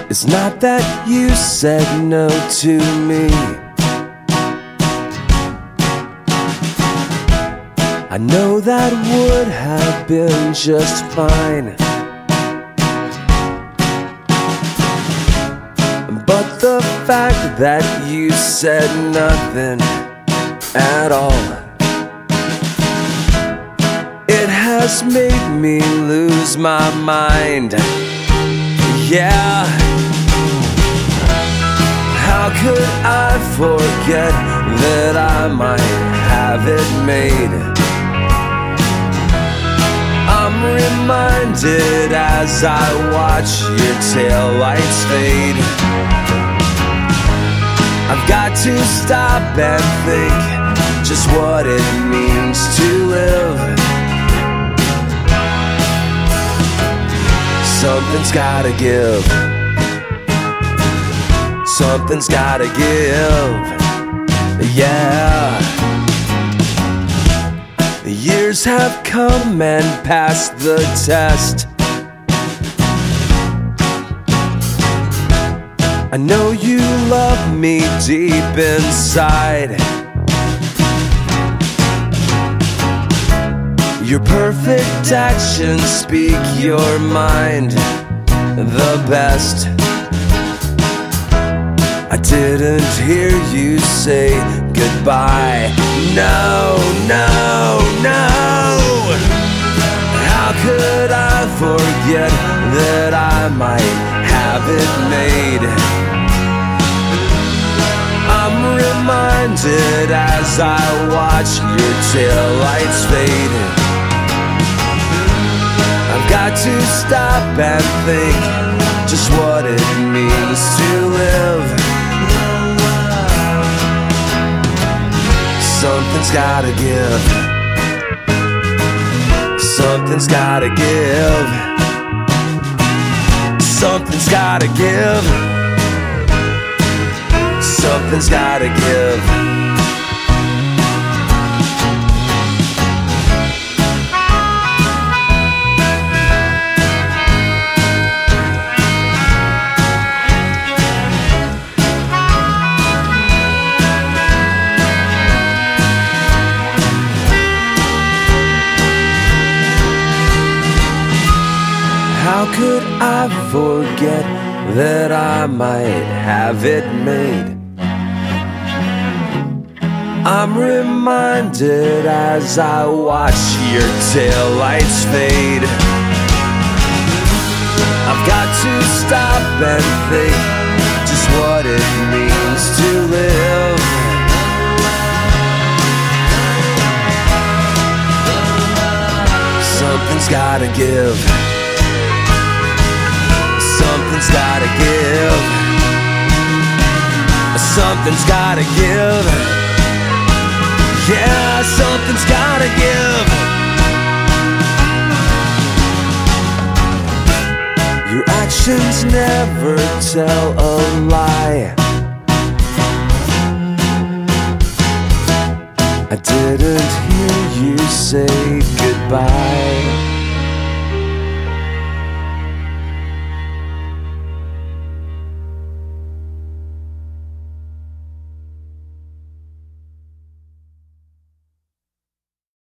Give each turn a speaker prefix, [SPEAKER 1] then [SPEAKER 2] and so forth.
[SPEAKER 1] It's not that you said no to me. I know that would have been just fine, but the fact that you said nothing at all, it has made me lose my mind. Yeah. How could I forget that I might have it made? I'm reminded as I watch your taillights fade. I've got to stop and think just what it means to live. Something's gotta give. Something's gotta give. Yeah. The years have come and passed the test. I know you love me deep inside. Your perfect actions speak your mind the best. I didn't hear you say goodbye. No, no, no. How could I forget that I might have it made? I'm reminded as I watch your taillights fade. I've got to stop and think just what it means to live. Something's gotta give. Something's gotta give. Something's gotta give. Something's gotta give. How could I forget that I might have it made? I'm reminded as I watch your taillights fade. I've got to stop and think just what it means to live. Something's gotta give. Something's gotta give. Something's gotta give. Yeah, something's gotta give. Your actions never tell a lie. I didn't hear you say goodbye.